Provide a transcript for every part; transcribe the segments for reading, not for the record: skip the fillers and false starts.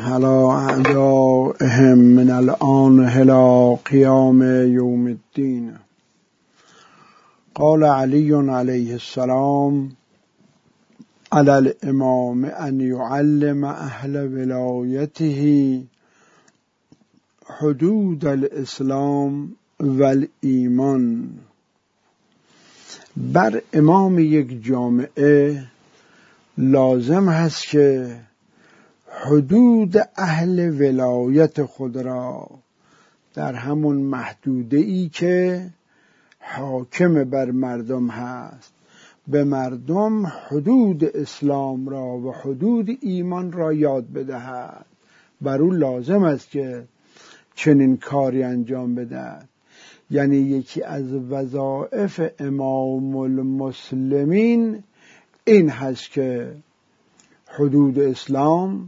على أعدائهم من الآن إلى قيام يوم الدين. قال علي عليه السلام: على الإمام أن يعلم أهل ولايته حدود الإسلام والإيمان. بر امام یک جامعه لازم هست که حدود اهل ولایت خود را در همون محدوده ای که حاکم بر مردم هست به مردم حدود اسلام را و حدود ایمان را یاد بدهد. بر او لازم است که چنین کاری انجام بدهد. یعنی یکی از وظایف امام المسلمین این هست که حدود اسلام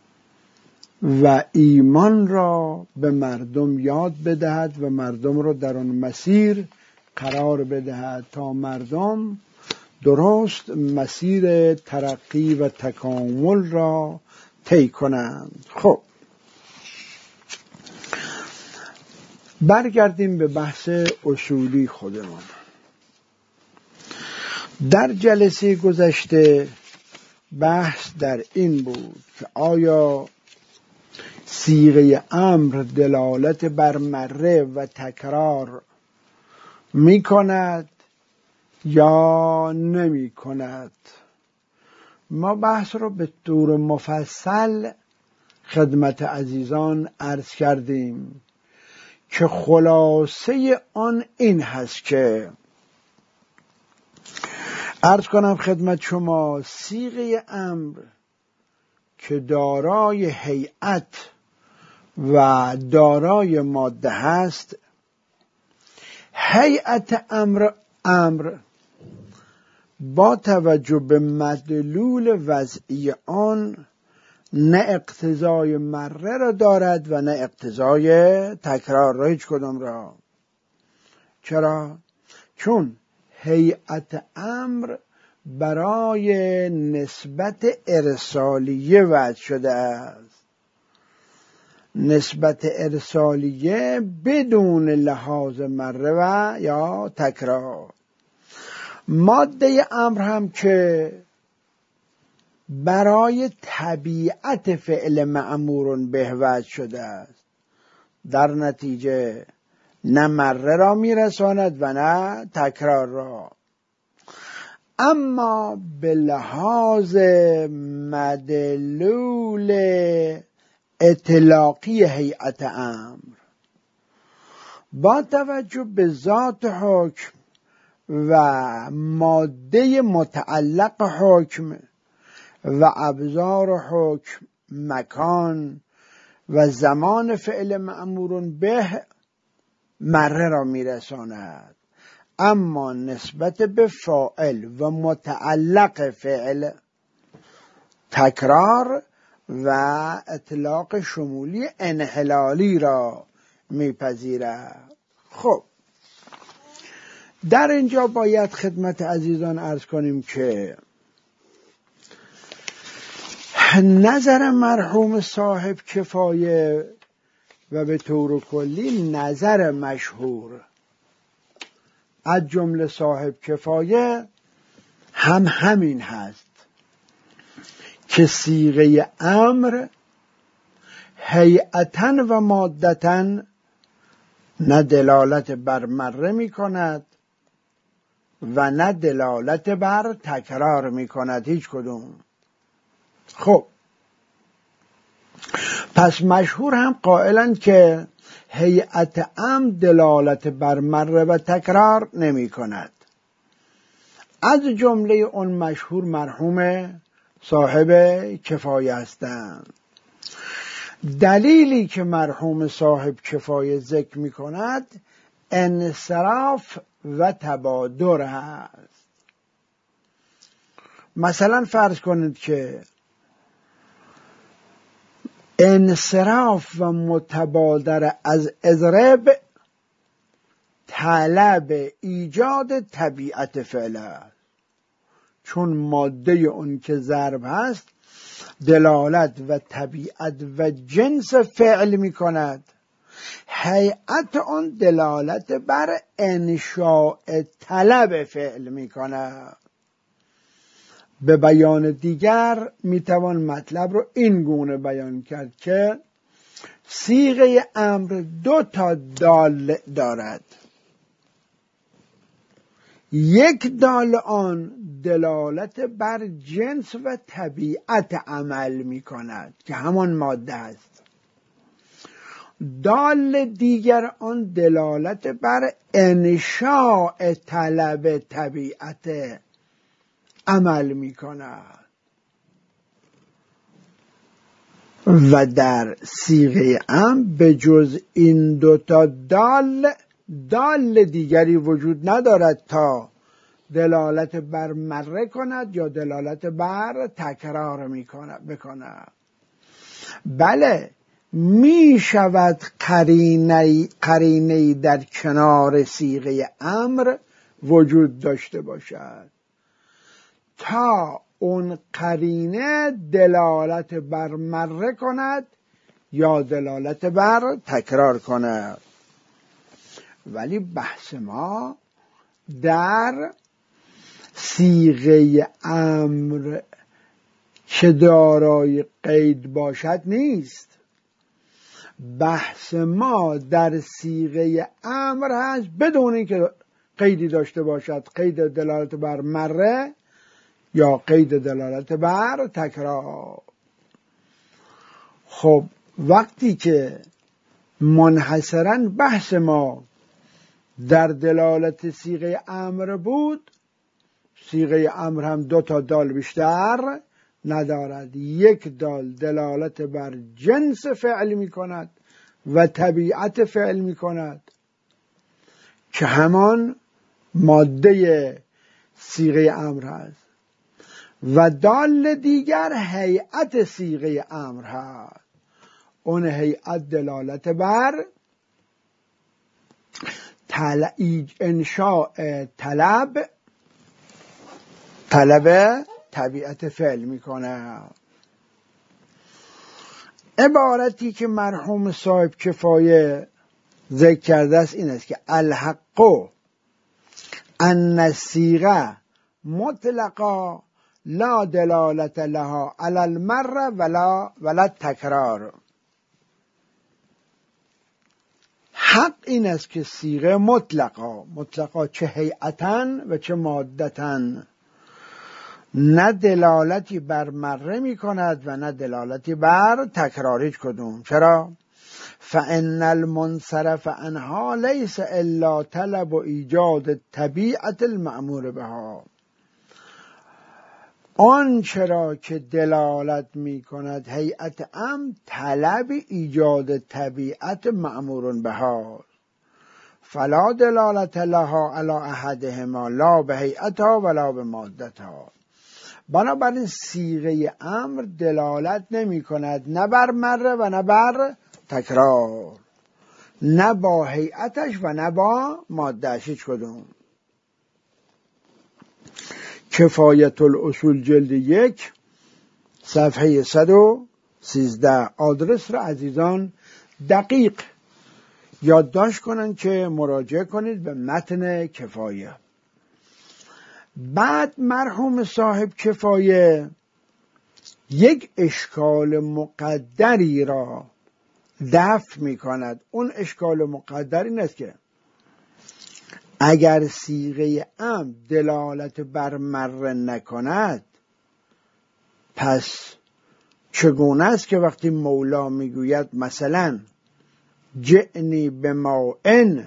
و ایمان را به مردم یاد بدهد و مردم را در آن مسیر قرار بدهد تا مردم درست مسیر ترقی و تکامل را طی کنند. خب برگردیم به بحث اصولی خودمان. در جلسه گذشته بحث در این بود که آیا صیغه امر دلالت بر مره و تکرار می کند یا نمی کند. ما بحث رو به طور مفصل خدمت عزیزان عرض کردیم که خلاصه آن این هست که عرض کنم خدمت شما صیغه امر که دارای هیئت و دارای ماده هست، هیئت امر با توجه به مدلول وضعی آن نه اقتضای مره را دارد و نه اقتضای تکرار را، هیچ کدام را. چرا؟ چون هیئت امر برای نسبت ارسالیه وضع شده است. نسبت ارسالیه بدون لحاظ مره و یا تکرار. ماده امر هم که برای طبیعت فعل مأمور به وضع شده است، در نتیجه نه مره را میرساند و نه تکرار را. اما به لحاظ مدلول اطلاقی هیئت امر با توجه به ذات حکم و ماده متعلق حکم و ابزار حکم، مکان و زمان فعل مأمور به مره را میرساند، اما نسبت به فاعل و متعلق فعل تکرار و اطلاق شمولی انحلالی را میپذیرد. خب در اینجا باید خدمت عزیزان عرض کنیم که نظر مرحوم صاحب کفایه و به طور کلی نظر مشهور از جمله صاحب کفایه هم همین هست که صیغه امر هیئتاً و مادتاً نه دلالت بر مره می کند و نه دلالت بر تکرار می کند، هیچ کدوم. خب پس مشهور هم قائلند که هیئت امر دلالت بر مره و تکرار نمی کند. از جمله اون مشهور مرحوم صاحب کفایه هستند. دلیلی که مرحوم صاحب کفایه ذکر می کند انصراف و تبادر هست. مثلا فرض کنید که انصراف و متبادر از اضرب طلب ایجاد طبیعت فعل است، چون ماده اون که ضرب هست دلالت و طبیعت و جنس فعل می کند، هیئت آن دلالت بر انشاء طلب فعل می کند. به بیان دیگر می توان مطلب رو این گونه بیان کرد که صیغه امر 2 تا دال دارد. یک دال آن دلالت بر جنس و طبیعت عمل می کند که همان ماده است. دال دیگر آن دلالت بر انشاء طلب طبیعت عمل می کند و در صیغه امر به جز این 2 تا دال دیگری وجود ندارد تا دلالت بر مره کند یا دلالت بر تکرار بکند. بله، می شود قرینه‌ای در کنار صیغه امر وجود داشته باشد تا اون قرینه دلالت بر مره کند یا دلالت بر تکرار کند. ولی بحث ما در صیغه امر که دارای قید باشد نیست. بحث ما در صیغه امر هست بدون اینکه قیدی داشته باشد، قید دلالت بر مره یا قید دلالت بر تکرار. خب وقتی که منحصراً بحث ما در دلالت صیغه امر بود، صیغه امر هم 2 تا دال بیشتر ندارد. یک دال دلالت بر جنس فعل می کند و طبیعت فعل می کند که همان ماده صیغه امر هست و دال دیگر هیئت صیغه امر هست. اون هیئت دلالت بر انشاء طلب طبیعت فعل میکنه. عبارتی که مرحوم صاحب کفایه ذکر کرده است این است که الحق ان الصیغه مطلقا لا دلالت لها علی المر ولا تکرار. حق این است که صیغه مطلقا چه هیئتاً و چه مادتاً نه دلالتی بر مره می کند و نه دلالتی بر تکرار هیچ کدوم. چرا؟ فان المنصرف عنها لیس الا طلب و ایجاد طبیعت المأمور بها. آن چرا که دلالت می کند هیئت امر طلب ایجاد طبیعت مأمور بها، فلا دلالت لها علی احدهما لا به هیئتها ولا به مادتها. بنابراین صیغه امر دلالت نمی کند نه بر مره و نه بر تکرار، نه با هیئتش و نه با مادهش هیچ کدوم. کفایت الاصول جلد 1 صفحه 113. آدرس را عزیزان دقیق یادداشت کنند که مراجعه کنید به متن کفایه. بعد مرحوم صاحب کفایه یک اشکال مقدری را دفع می کند. اون اشکال مقدر این است که اگر صیغه امر دلالت بر مره نکند، پس چگونه است که وقتی مولا میگوید مثلا جئنی بماء،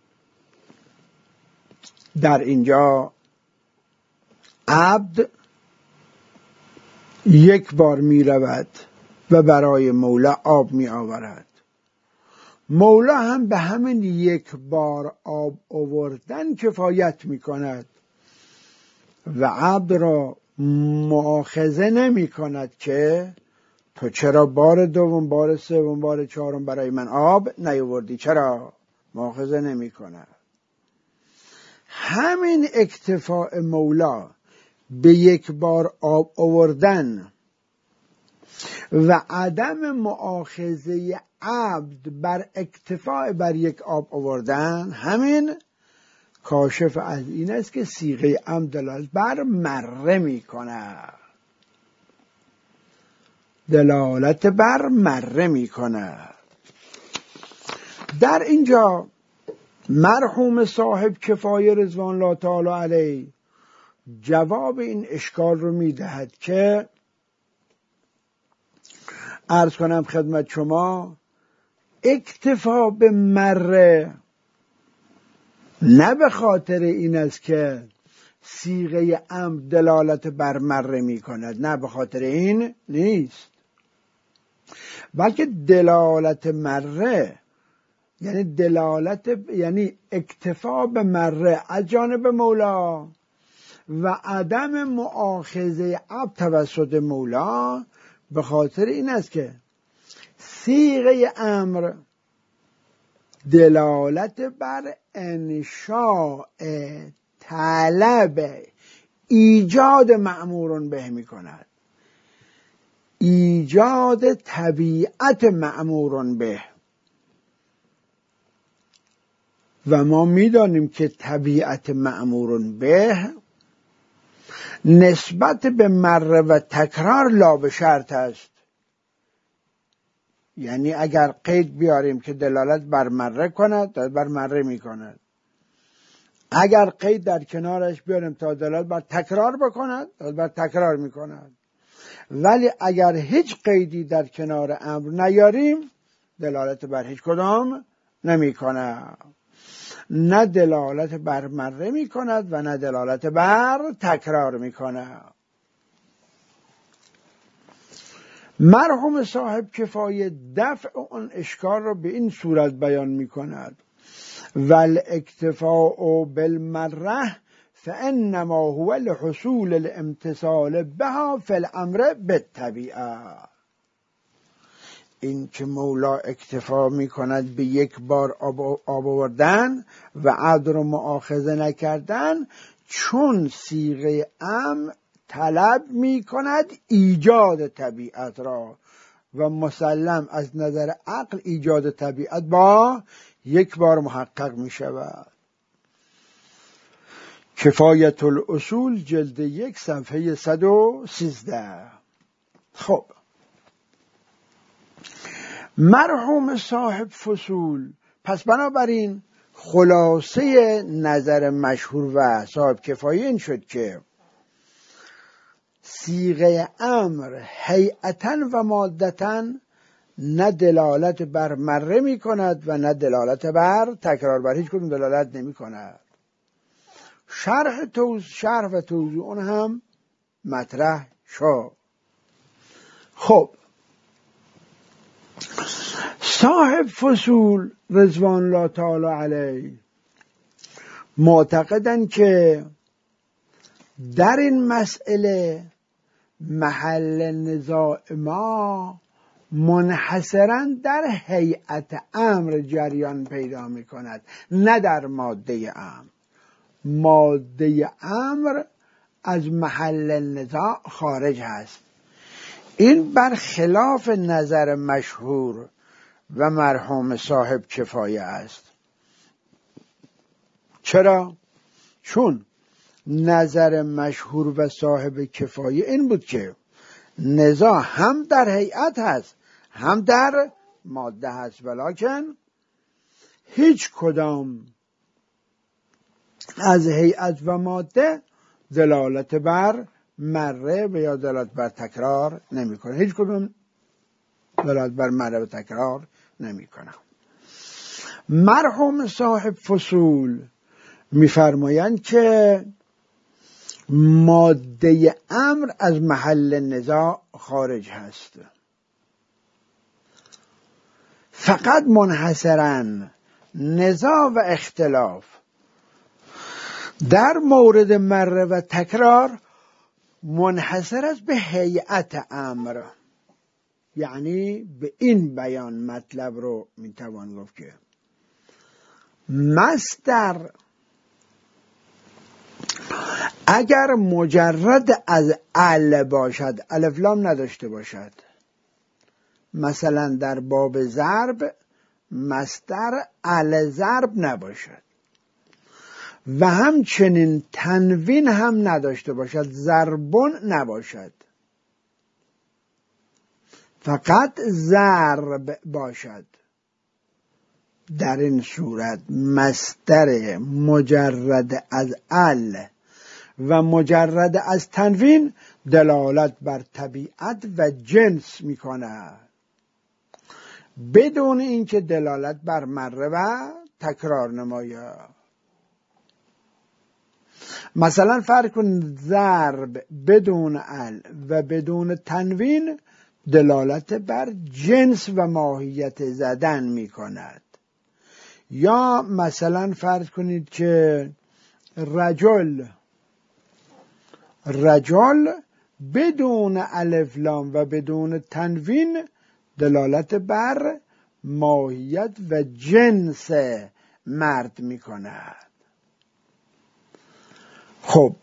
در اینجا عبد یک بار می رود و برای مولا آب می آورد، مولا هم به همین یک بار آب آوردن کفایت می کند و عبد را مؤاخذه نمی کند که تو چرا بار دوم، بار سوم، بار چهارم برای من آب نیاوردی، چرا؟ مؤاخذه نمی کند. همین اکتفاء مولا به یک بار آب آوردن و عدم مؤاخذه عبد بر اکتفاء بر یک آب آوردن، همین کاشف از این است که صیغه عمد دلالت بر مره می کند، دلالت بر مره می کند. در اینجا مرحوم صاحب کفایه رضوان الله تعالی علیه جواب این اشکال رو می دهد که عرض کنم خدمت شما، اکتفا به مره نه به خاطر این است که صیغه عمد دلالت بر مره می کند، نه به خاطر این نیست، بلکه دلالت مره یعنی اکتفا به مره از جانب مولا و عدم مؤاخذه عبد توسط مولا به خاطر این است که صیغه امر دلالت بر انشاء طلب ایجاد مأمور به می کند، ایجاد طبیعت مأمور به، و ما میدانیم که طبیعت مأمور به نسبت به مره و تکرار لا به شرط است. یعنی اگر قید بیاریم که دلالت بر مره کند، بر مره می کند. اگر قید در کنارش بیاریم تا دلالت بر تکرار بکند، بر تکرار می کند. ولی اگر هیچ قیدی در کنار امر نیاریم، دلالت بر هیچ کدام نمی کند. نه دلالت بر مره می کند و نه دلالت بر تکرار می کند. مرحوم صاحب کفایه دفع اون اشکال را به این صورت بیان می کند: والاکتفاء بالمره فانما هو لحصول الامتثال بها فی الامر بالطبیعه. این که مولا اکتفا می کند به یک بار آب آوردن و عبد رو مؤاخذه نکردن، چون صیغه امر طلب می کند ایجاد طبیعت را، و مسلم از نظر عقل ایجاد طبیعت با یک بار محقق می شود. کفایت الاصول جلد 1 صفحه 113. خب مرحوم صاحب فصول، پس بنابراین خلاصه نظر مشهور و صاحب کفایه این شد که صیغه امر هیئتاً و مادتاً نه دلالت بر مره می کند و نه دلالت بر تکرار، بر هیچ کدوم دلالت نمی کند. شرح و توضیح اون هم مطرح شد. خب صاحب فصول رضوان الله تعالی علیه معتقدن که در این مسئله محل نزاع ما منحصراً در هیئت امر جریان پیدا می کند، نه در ماده امر. ماده امر از محل نزاع خارج هست. این برخلاف نظر مشهور و مرحوم صاحب کفایه است. چرا؟ چون نظر مشهور و صاحب کفایه این بود که نزاع هم در هیئت هست هم در ماده هست، ولکن هیچ کدام از هیئت و ماده دلالت بر مره و یا دلالت بر تکرار نمی کنه. هیچ کدام دلالت بر مره و تکرار نمی کنه. مرحوم صاحب فصول می‌فرمایند که ماده امر از محل نزاع خارج هست، فقط منحصراً نزاع و اختلاف در مورد مره و تکرار منحصر است به هیئت امر. یعنی به این بیان مطلب رو میتوان گفت که مصدر اگر مجرد از ال باشد، الف لام نداشته باشد، مثلا در باب ضرب مصدر الضرب نباشد و همچنین تنوین هم نداشته باشد، ضربون نباشد، فقط ضرب باشد. در این صورت مصدر مجرد از ال و مجرد از تنوین دلالت بر طبیعت و جنس می‌کند بدون اینکه دلالت بر مره و تکرار نماید. مثلا فرض کن ضرب بدون ال و بدون تنوین دلالت بر جنس و ماهیت زدن می‌کند. یا مثلا فرض کنید که رجل بدون الف لام و بدون تنوین دلالت بر ماهیت و جنس مرد می کند. خب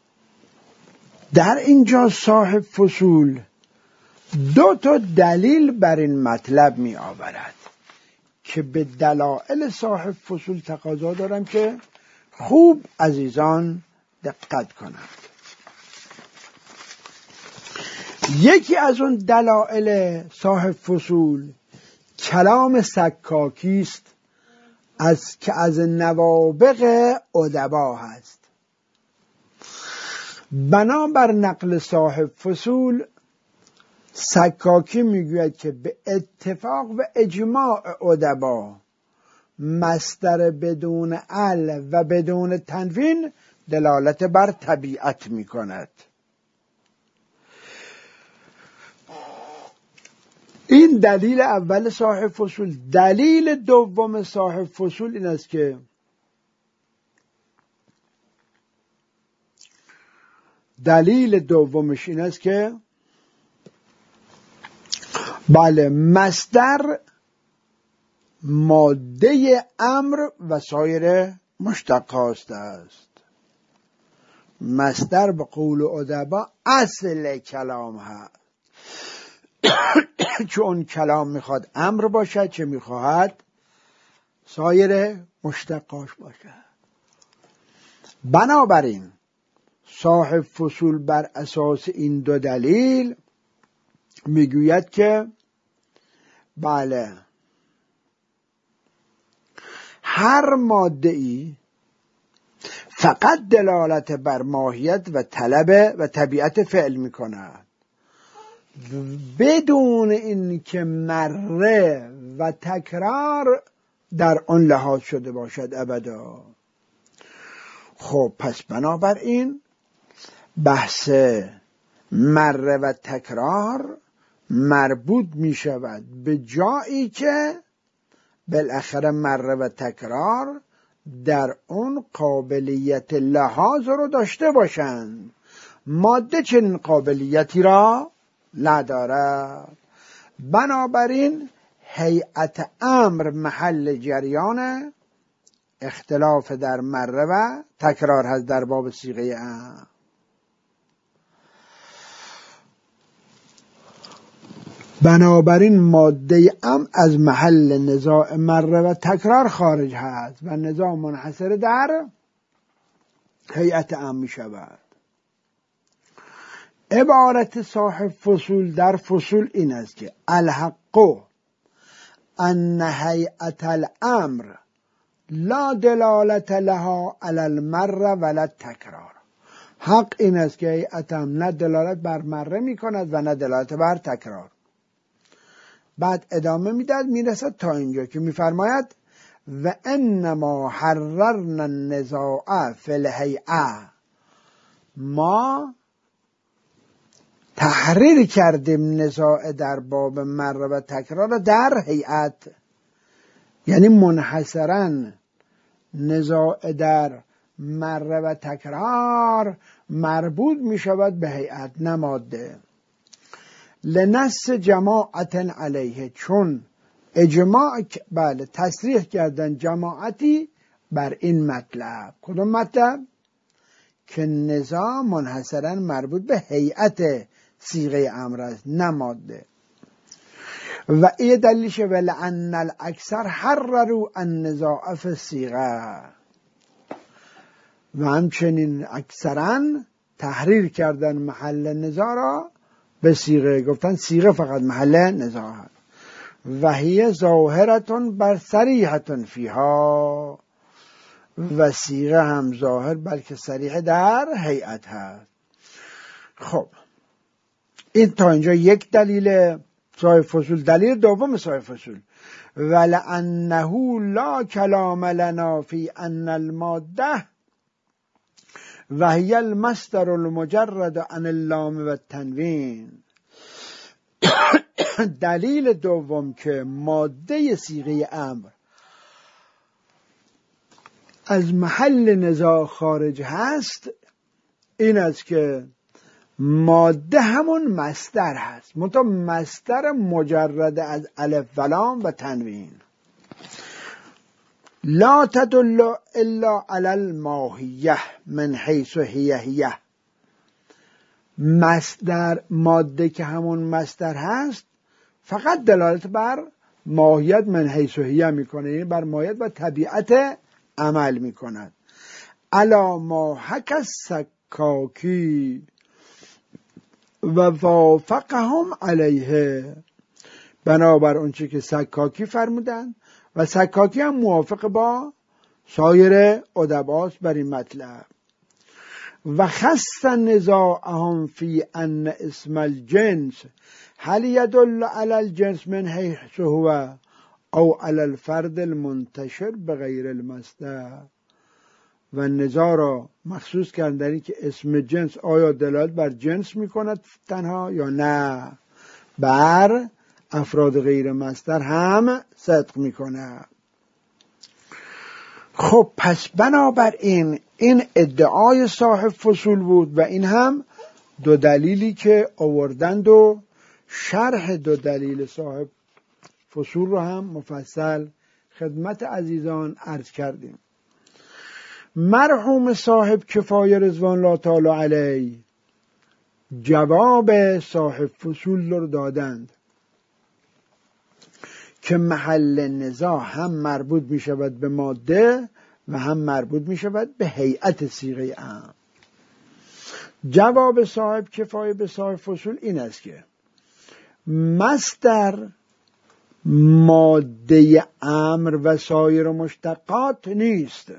در اینجا صاحب فصول دو تا دلیل بر این مطلب می آورد که به دلایل صاحب فصول تقاضا دارم که خوب عزیزان دقت کنند. یکی از اون دلایل صاحب فصول کلام سکاکی است که از نوابغ ادبا هست. بنابر نقل صاحب فصول سکاکی میگوید که به اتفاق و اجماع ادبا مصدر بدون ال و بدون تنوین دلالت بر طبیعت میکند. این دلیل اول صاحب فصول. دلیل دوم صاحب فصول این است که بله مصدر ماده امر و سایر مشتقات است. مصدر به قول ادبا اصل کلام هست، چون کلام میخواد امر باشد چه میخواهد سایر مشتقاش باشد. بنابراین صاحب فصول بر اساس این دو دلیل میگوید که بله هر ماده ای فقط دلالت بر ماهیت و طلب و طبیعت فعل میکند بدون اینکه مره و تکرار در آن لحاظ شده باشد ابدا. خب پس بنابراین بحث مره و تکرار مربوط می شود به جایی که بالاخره مره و تکرار در اون قابلیت لحاظ رو داشته باشند. ماده چنین قابلیتی را ندارد. بنابراین هیئت امر محل جریان اختلاف در مره و تکرار هست در باب صیغه امر. بنابراین ماده امر از محل نزاع مره و تکرار خارج هست و نزاع منحصر در هیئت امر می شود. عبارت صاحب فصول در فصول این است که الحق ان هیئت الامر لا دلالت لها علی المره ولا تکرار. حق این است که هیئت امر نه دلالت بر مره می کند و نه دلالت بر تکرار. بعد ادامه میداد میرسد تا اینجا که میفرماید و انما حررنا النزاع فی الهیئه، ما تحریر کردیم نزاع در باب مره و تکرار در هیئت، یعنی منحصرا نزاع در مره و تکرار مربوط می شود به هیئت نه ماده. لنص جماعت علیه، چون اجماع بله تصریح کردن جماعتی بر این مطلب. کدوم مطلب؟ که نزاع منحصرا مربوط به هیئت صیغه امر است نه ماده. و این دلیلشه ولعن الاکثر حرروا النزاع فی الصیغه، و همچنین اکثرا تحریر کردن محل نزاع را به صیغه، گفتن صیغه فقط محل نزاع هست. و هی ظاهرتون بر صریحتون فیها، و صیغه هم ظاهر بلکه صریح در هیئت هست. خب این تا اینجا یک دلیل صاحب فصول. دلیل دوم صاحب فصول، ولأنه لا کلام لنا فی ان الماده و هی المصدر المجرد عن اللام و التنوین. دلیل دوم که ماده صیغه امر از محل نزاع خارج هست این است که ماده همون مصدر هست، منتها مصدر مجرد از الف و لام و تنوین. لا تدل الا علی الماهیه من حیث هی. مصدر ماده که همون مصدر هست فقط دلالت بر ماهیت من حیث هی میکنه، یعنی بر ماهیت و طبیعت عمل میکند. الا ما حک السکاکی و وافقهم علیه، بنابر اونچه که سکاکی فرمودن و سکاکی هم موافق با سایر ادباست بر این مطلب. و خص نزاعهم فی ان اسم الجنس هل يدل على الجنس من حيث هو او على الفرد المنتشر بغیر المصدر. و نزاع را مخصوص کردن که اسم جنس آیا دلالت بر جنس میکند تنها یا نه بر افراد غیر مصدر هم صدق میکند. خب پس بنابراین این ادعای صاحب فصول بود و این هم دو دلیلی که آوردند و شرح دو دلیل صاحب فصول رو هم مفصل خدمت عزیزان عرض کردیم. مرحوم صاحب کفایه رضوان الله تعالی علیه جواب صاحب فصول رو دادند که محل نزاع هم مربوط می شود به ماده و هم مربوط می شود به هیئت صیغه امر. جواب صاحب کفایه به صاحب فصول این است که مصدر ماده امر و سایر مشتقات نیست،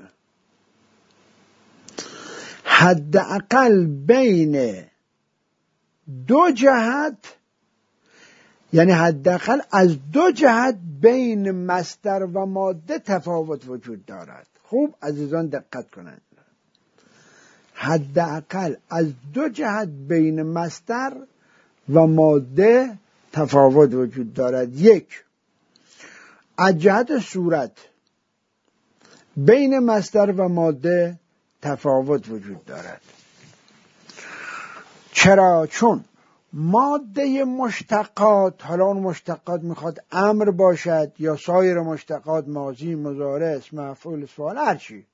حداقل بین دو جهت، یعنی حداقل از دو جهت بین مصدر و ماده تفاوت وجود دارد. خوب عزیزان دقت کنند، حداقل از دو جهت بین مصدر و ماده تفاوت وجود دارد. یک، از جهت صورت بین مصدر و ماده تفاوت وجود دارد. چرا؟ چون ماده مشتقات، حالا اون مشتقات میخواد امر باشد یا سایر مشتقات ماضی، مضارع، اسم مفعول، سوال، هر چی،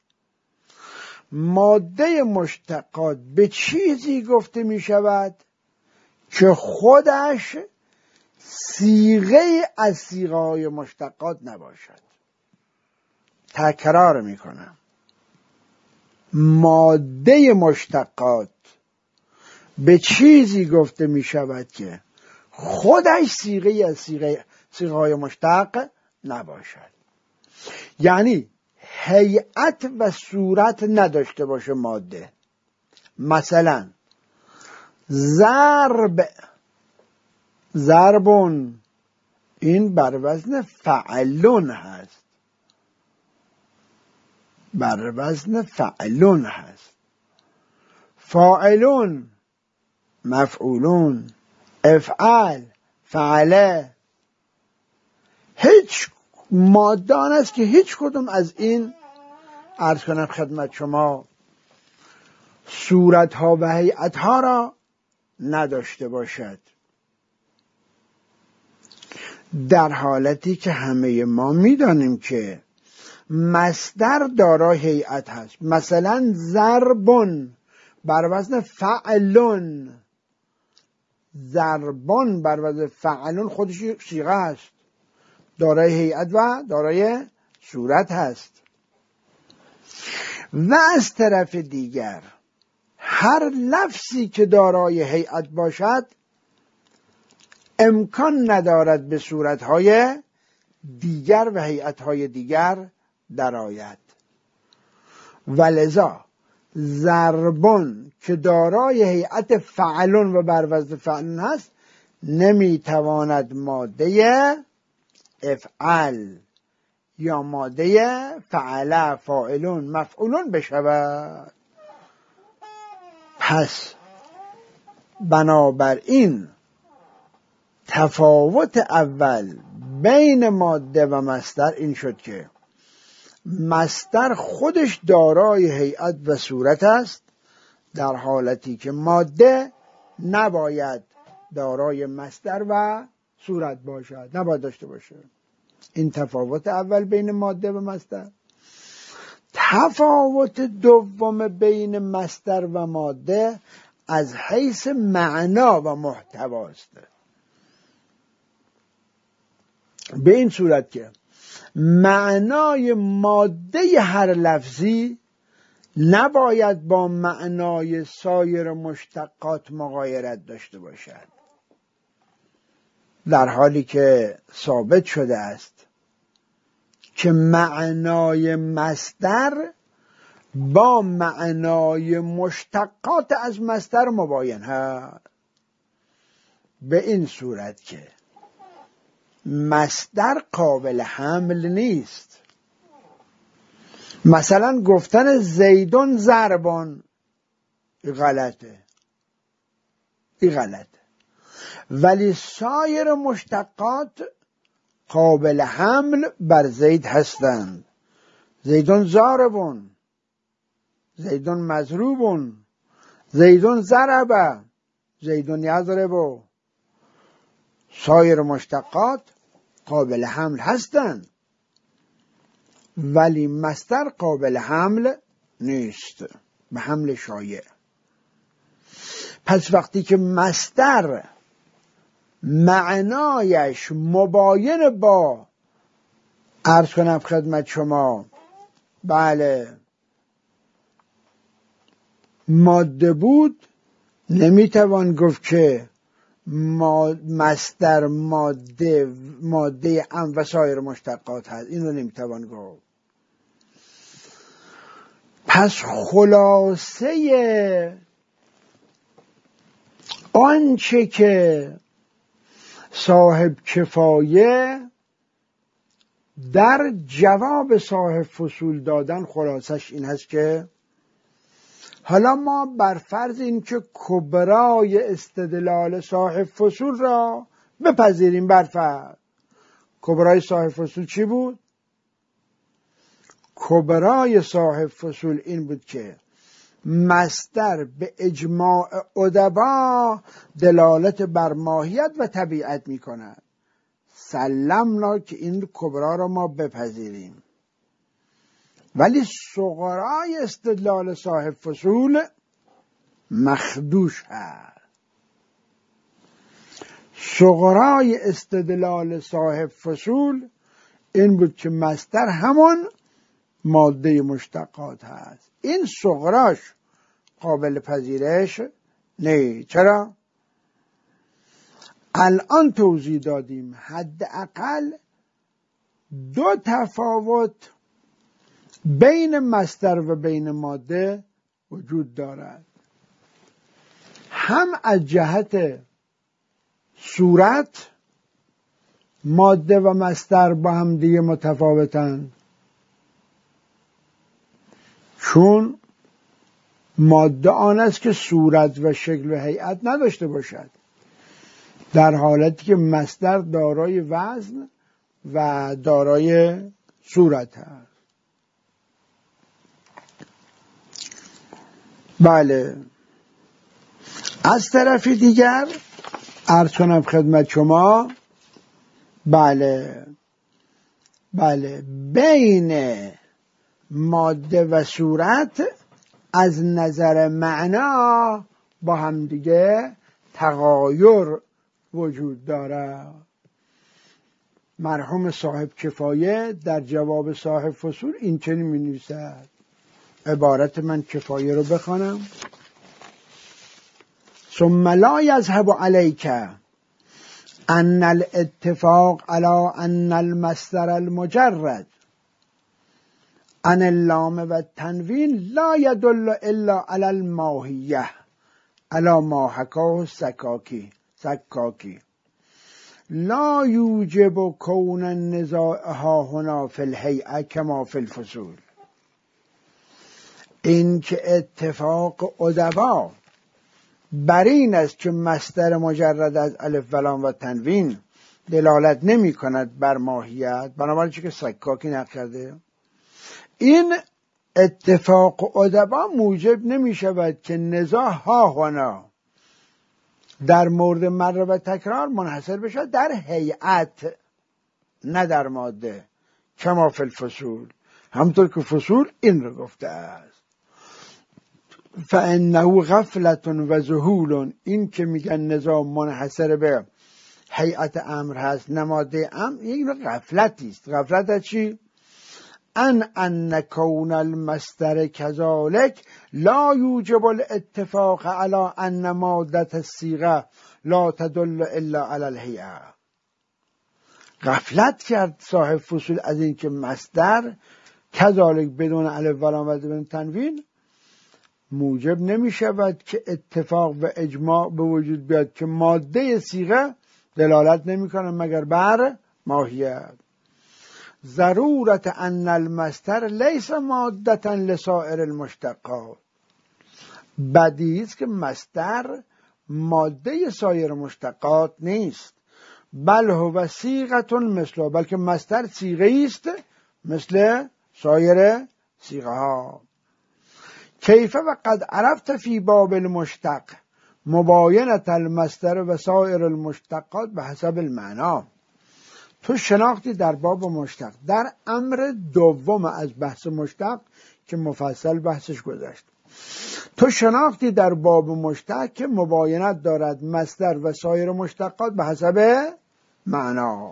ماده مشتقات به چیزی گفته میشود که خودش صیغه از صیغه های مشتقات نباشد. تکرار میکنم، ماده مشتقات به چیزی گفته می شود که خودش صیغه از صیغه های مشتق نباشد، یعنی هیئت و صورت نداشته باشه ماده. مثلا ضربون این بر وزن فعلون هست، بر وزن فعلون هست. فاعلون مفعولون، افعل فعله. هیچ مادان است که هیچ کدوم از این عرض کنم خدمت شما صورتها و هیئتها را نداشته باشد، در حالتی که همه ما میدانیم که مصدر دارای هیئت هست. مثلا ضربون بر وزن فعلون، ضربان بر وزن فعلون خودش صیغه است، دارای هیئت و دارای صورت هست. و از طرف دیگر هر لفظی که دارای هیئت باشد امکان ندارد به صورتهای دیگر و هیئتهای دیگر درآید. ولذا ضربون که دارای هیئت فعلون و بر وزن فعلون هست نمیتواند ماده افعل یا ماده فعل فاعلون مفعولون بشود. پس بنابراین تفاوت اول بین ماده و مصدر این شد که مصدر خودش دارای هیئت و صورت است، در حالتی که ماده نباید دارای مصدر و صورت باشد، نباید داشته باشه. این تفاوت اول بین ماده و مصدر. تفاوت دوم بین مصدر و ماده از حیث معنا و محتواست، به این صورت که معنای ماده هر لفظی نباید با معنای سایر مشتقات مغایرت داشته باشد، در حالی که ثابت شده است که معنای مصدر با معنای مشتقات از مصدر مباین هست، به این صورت که مصدر قابل حمل نیست. مثلا گفتن زیدون ضربان این غلطه، ولی سایر مشتقات قابل حمل بر زید هستند. زیدون ضاربون، زیدون مضروبون، زیدون ضربه، زیدون یضربو، سایر مشتقات قابل حمل هستند ولی مصدر قابل حمل نیست، به حمل شایع. پس وقتی که مصدر معنایش مباین با عرض کنم خدمت شما بله ماده بود، نمیتوان گفت که مصدر ماده ام و سایر مشتقات هست، این رو نمیتوان گفت. پس خلاصه آنچه که صاحب کفایه در جواب صاحب فصول دادن خلاصش این هست که حالا ما بر فرض این که کبرای استدلال صاحب فصول را بپذیریم، بر فرض کبرای صاحب فصول چی بود؟ کبرای صاحب فصول این بود که مصدر به اجماع ادبا دلالت بر ماهیت و طبیعت می کند. سلمنا که این کبرا را ما بپذیریم، ولی صغرای استدلال صاحب فصول مخدوش هست. صغرای استدلال صاحب فصول این بود که مصدر همون ماده مشتقات هست. این صغراش قابل پذیرش نه. چرا؟ الان توضیح دادیم حداقل دو تفاوت بین مصدر و بین ماده وجود دارد، هم از جهت صورت ماده و مصدر با هم دیگه متفاوتند، چون ماده آن است که صورت و شکل و هیئت نداشته باشد، در حالتی که مصدر دارای وزن و دارای صورت هست. بله، از طرف دیگر عرض کنم خدمت شما بله بین ماده و صورت از نظر معنا با هم دیگه تغایر وجود دارد. مرحوم صاحب کفایه در جواب صاحب فصول این چنین می نویسد. عبارت من کفایه رو بخوانم. ثم لا یذهب علیک ان الاتفاق علی ان المصدر المجرد عن اللام و التنوین لا يدل الا علی الماهیه علی ما حکاه سکاکی لا یوجب کون النزاع ها هنا فی الهیئه کما فی الفصول. این که اتفاق ادبا بر این است که مصدر مجرد از الف و لام و تنوین دلالت نمی کند بر ماهیت، بنابراین چه که سکاکی نکرده، این اتفاق ادبا موجب نمی شود که نزاع ها هنا در مورد مره و تکرار منحصر بشه در هیئت نه در ماده، کما فی الفصول، همطور که فصول این رو گفته است. فانه غفلت و ذهول، این که میگن نظام منحصر به هیئت امر هست نماده امر، این غفلتی است. غفلت از چی؟ ان کون المصدر کذالک لا یوجب الاتفاق علی ان ماده الصیغه لا تدل الا علی الهیئه. غفلت کرد صاحب فصول از این که مصدر کذالک بدون الف و لام و بدون تنوین موجب نمی شود که اتفاق و اجماع به وجود بیاد که ماده صیغه دلالت نمی کنه مگر بر ماهیت. ضرورت ان المصدر لیس مادتا لسائر المشتقات، بدیهی است که مصدر ماده سایر مشتقات نیست. بل هو صیغه مثل، بلکه مصدر صیغه است مثل سایر صیغه ها. کیف و قد عرفت فی باب المشتق مباینت المصدر و سایر المشتقات به حسب المعنا. تو شناختی در باب مشتق، در امر دوم از بحث مشتق که مفصل بحثش گذشت، تو شناختی در باب مشتق که مباینت دارد مصدر و سایر مشتقات به حسب معنا.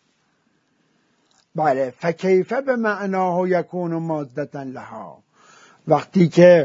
بله، فکیف به معناه یکون مادتا لها، وقتی که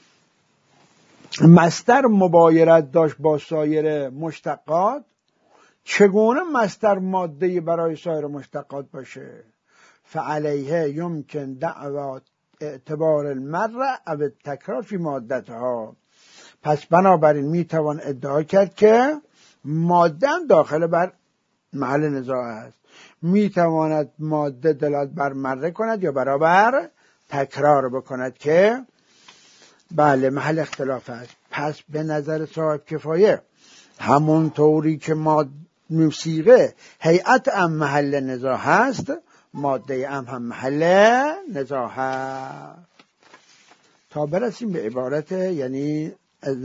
مصدر مباینت داشت با سایر مشتقات، چگونه مصدر ماده برای سایر مشتقات باشه؟ فعلیه یمکن دعوی اعتبار المره او التکرار فی مادتها. پس بنابراین میتوان ادعا کرد که ماده داخل بر محل نزاع است. میتواند ماده دلالت بر مره کند یا برابر تکرار بکند که بله محل اختلاف است. پس به نظر صاحب کفایه همون طوری که موسیقی هیئت ام محل نزاع هست، ماده ام هم محل نزاع هست. تا برسیم به عبارت یعنی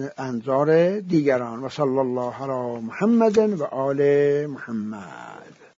انظار دیگران. و صلی الله علی محمد و آل محمد.